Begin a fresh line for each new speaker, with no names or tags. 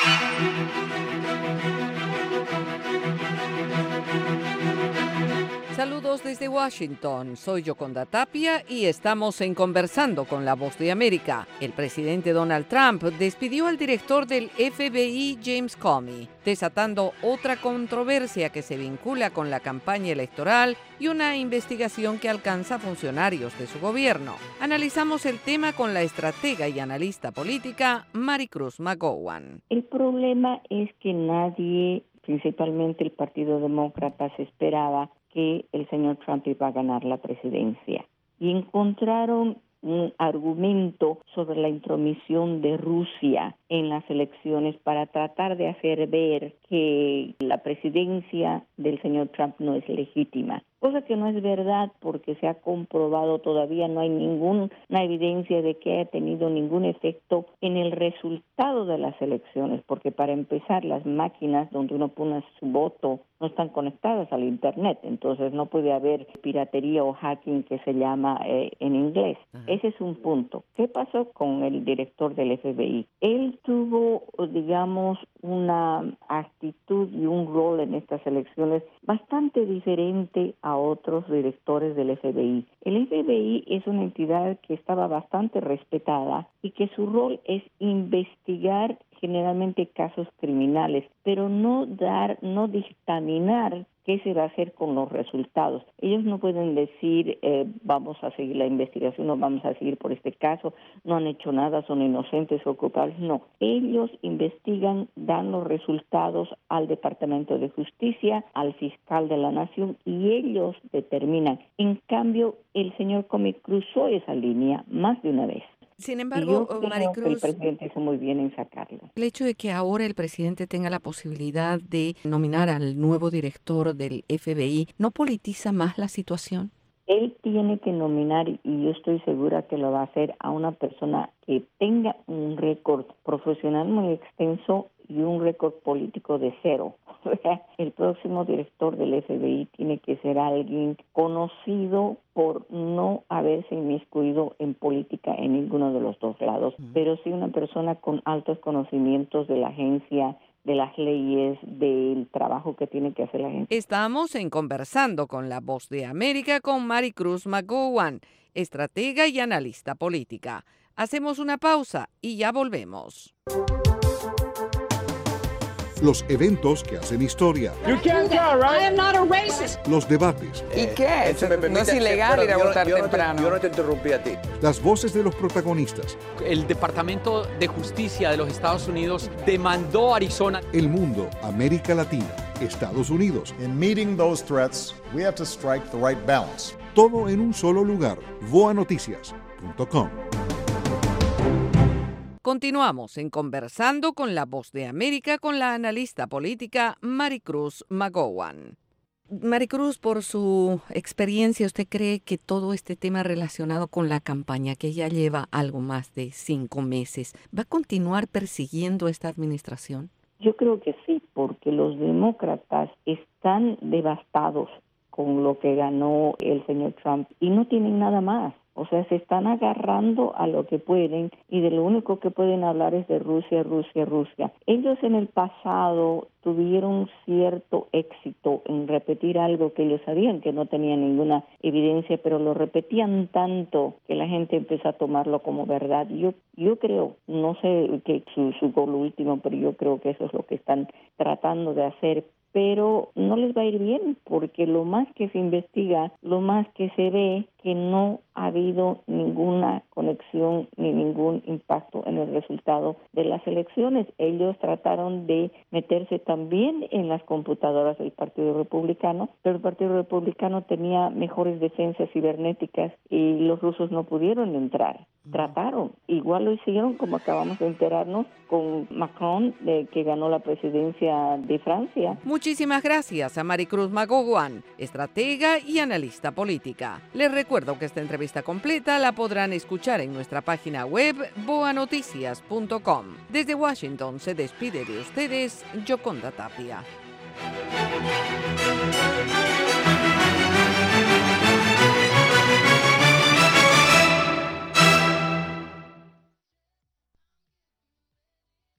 Saludos desde Washington, soy Yoconda Tapia y estamos en Conversando con la Voz de América. El presidente Donald Trump despidió al director del FBI, James Comey, desatando otra controversia que se vincula con la campaña electoral y una investigación que alcanza funcionarios de su gobierno. Analizamos el tema con la estratega y analista política Maricruz McGowan.
El problema es que nadie, principalmente el Partido Demócrata, se esperaba que el señor Trump iba a ganar la presidencia. Y encontraron un argumento sobre la intromisión de Rusia en las elecciones para tratar de hacer ver que la presidencia del señor Trump no es legítima. Cosa que no es verdad porque se ha comprobado, todavía no hay ninguna evidencia de que haya tenido ningún efecto en el resultado de las elecciones, porque para empezar las máquinas donde uno pone su voto no están conectadas al Internet, entonces no puede haber piratería o hacking que se llama en inglés. Ese es un punto. ¿Qué pasó con el director del FBI? Él tuvo, digamos, una actitud y un rol en estas elecciones bastante diferente a otros directores del FBI. El FBI es una entidad que estaba bastante respetada y que su rol es investigar generalmente casos criminales, pero no dictaminar qué se va a hacer con los resultados. Ellos no pueden decir vamos a seguir la investigación o vamos a seguir por este caso, no han hecho nada, son inocentes o culpables. No, ellos investigan, dan los resultados al Departamento de Justicia, al fiscal de la Nación y ellos determinan. En cambio, el señor Comey cruzó esa línea más de una vez.
Sin embargo,
yo creo
Maricruz,
que el presidente hizo muy bien en sacarlo.
El hecho de que ahora el presidente tenga la posibilidad de nominar al nuevo director del FBI, ¿no politiza más la situación?
Él tiene que nominar, y yo estoy segura que lo va a hacer, a una persona que tenga un récord profesional muy extenso y un récord político de cero. O sea, el próximo director del FBI tiene que ser alguien conocido por no haberse inmiscuido en política en ninguno de los dos lados, pero sí una persona con altos conocimientos de la agencia, de las leyes, del trabajo que tiene que hacer la agencia.
Estamos en Conversando con la Voz de América con Maricruz McGowan, estratega y analista política. Hacemos una pausa y ya volvemos.
Los eventos que hacen historia.
You can't tell, right?
I am not a racist.
Los debates.
¿Y qué? No es ilegal ir a votar temprano.
Yo no te interrumpí a ti.
Las voces de los protagonistas.
El Departamento de Justicia de los Estados Unidos demandó a Arizona.
El mundo, América Latina, Estados Unidos.
In meeting those threats, we have to strike the right balance.
Todo en un solo lugar. voanoticias.com.
Continuamos en Conversando con la Voz de América con la analista política Maricruz McGowan. Maricruz, por su experiencia, ¿usted cree que todo este tema relacionado con la campaña, que ya lleva algo más de 5 meses, va a continuar persiguiendo esta administración?
Yo creo que sí, porque los demócratas están devastados con lo que ganó el señor Trump y no tienen nada más. O sea, se están agarrando a lo que pueden y de lo único que pueden hablar es de Rusia, Rusia, Rusia. Ellos en el pasado tuvieron cierto éxito en repetir algo que ellos sabían que no tenía ninguna evidencia, pero lo repetían tanto que la gente empezó a tomarlo como verdad. Yo creo, no sé qué su gol último, pero yo creo que eso es lo que están tratando de hacer. Pero no les va a ir bien porque lo más que se investiga, lo más que se ve que no ha habido ninguna conexión ni ningún impacto en el resultado de las elecciones. Ellos trataron de meterse también en las computadoras del Partido Republicano, pero el Partido Republicano tenía mejores defensas cibernéticas y los rusos no pudieron entrar. Trataron, igual lo hicieron como acabamos de enterarnos con Macron, que ganó la presidencia de Francia.
Muchísimas gracias a Maricruz McGowan, estratega y analista política. Les recuerdo que esta entrevista completa la podrán escuchar en nuestra página web voanoticias.com. Desde Washington se despide de ustedes Yoconda Tapia.